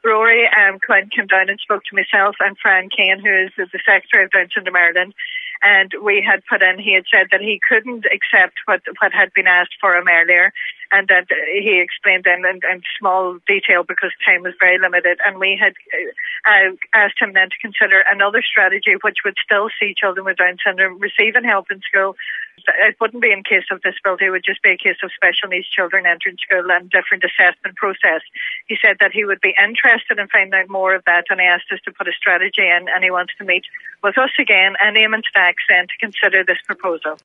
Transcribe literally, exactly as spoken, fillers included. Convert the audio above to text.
Rory um, Quinn came down and spoke to myself and Fran Kane, who is the Secretary of Down Syndrome Ireland, and we had put in, he had said that he couldn't accept what what had been asked for him earlier, and that he explained in, in, in small detail because time was very limited, and we had uh, asked him then to consider another strategy which would still see children with Down syndrome receiving help in school. It wouldn't be in case of disability, it would just be a case of special needs children entering school and different assessment process. He said that he would be interested in finding out more of that, and he asked us to put a strategy in, and he wants to meet with us again and Eamon Stacks then to consider this proposal.